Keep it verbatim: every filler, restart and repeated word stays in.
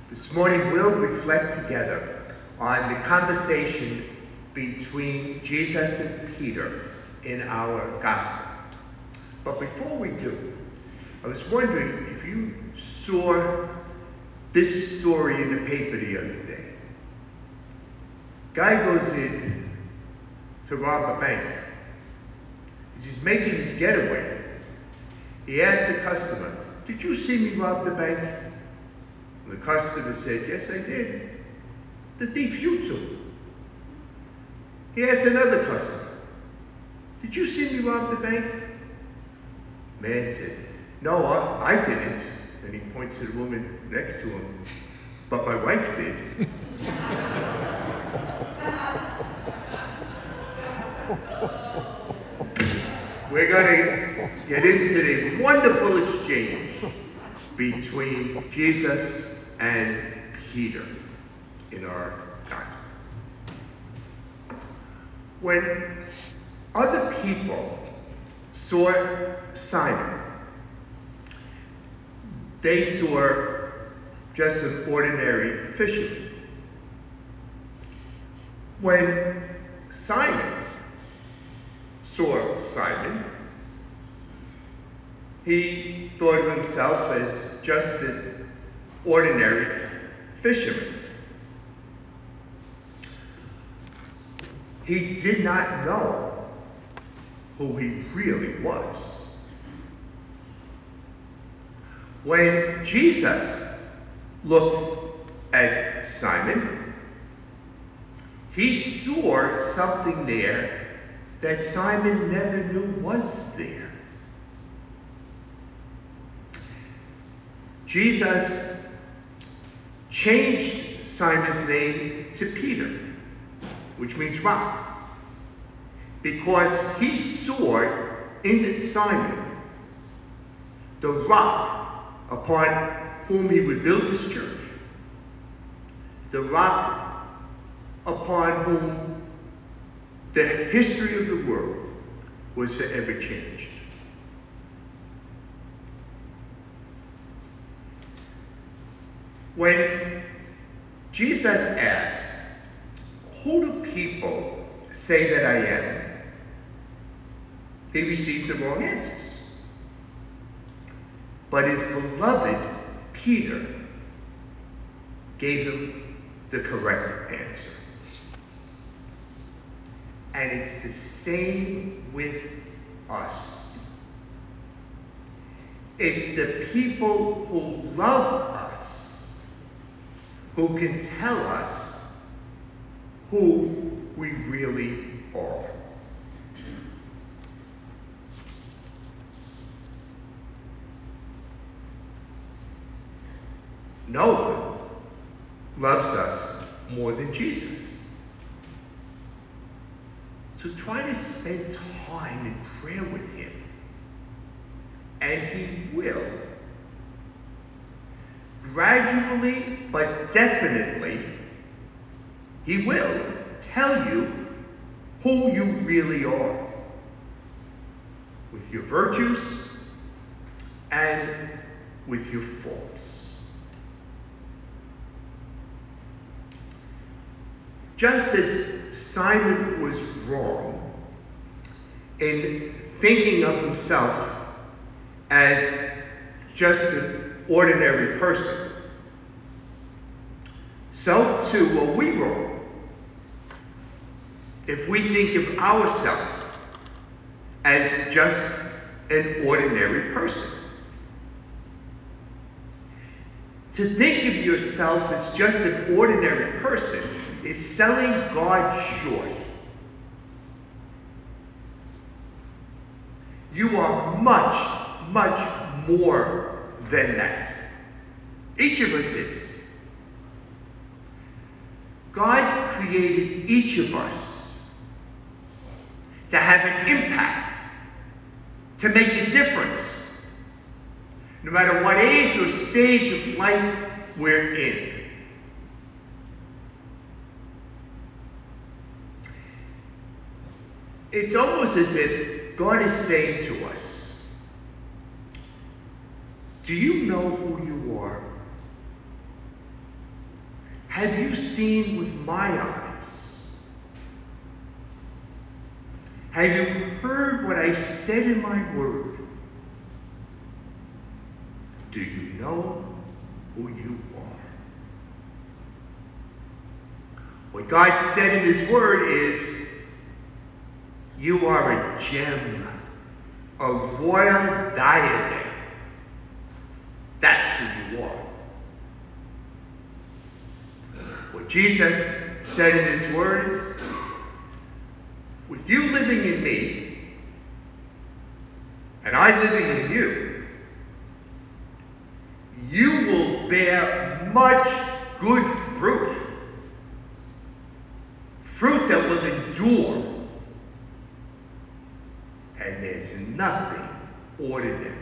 This morning we'll reflect together on the conversation between Jesus and Peter in our gospel. But before we do, I was wondering if you saw this story in the paper the other day. Guy goes in to rob a bank. As he's making his getaway, he asks the customer, "Did you see me rob the bank?" And the customer said, "Yes, I did." The thief shoots him. He asks another customer, "Did you see me rob the bank?" Man said, "No, I, I didn't." And he points to the woman next to him, "But my wife did." We're going to get into the wonderful exchange between Jesus and Peter in our gospel. When other people saw Simon, they saw just an ordinary fisherman. When Simon saw Simon, he thought of himself as just an ordinary fisherman. He did not know who he really was. When Jesus looked at Simon, he saw something there that Simon never knew was there. Jesus changed Simon's name to Peter, which means rock, because he saw in Simon the rock upon whom he would build his church, the rock upon whom the history of the world was forever changed. When Jesus asked, "Who do people say that I am?" he received the wrong answers. But his beloved Peter gave him the correct answer. And it's the same with us. It's the people who love us who can tell us who we really are. No one loves us more than Jesus. So try to spend time in prayer with him, and he will. Gradually, but definitely, he will tell you who you really are, with your virtues and with your faults. Just as Simon was wrong in thinking of himself as just an ordinary person, so too are we wrong if we think of ourselves as just an ordinary person. To think of yourself as just an ordinary person is selling God short. You are much, much more than that. Each of us is. God created each of us to have an impact, to make a difference, no matter what age or stage of life we're in. It's almost as if God is saying to us, do you know who you are? have you seen with my eyes? Have you heard what I said in my word? Do you know who you are? What God said in his word is, you are a gem, a royal diadem. That's who you are. What Jesus said in his words, with you living in me, and I living in you, you will bear much good fruit. Fruit that will endure. And there's nothing ordinary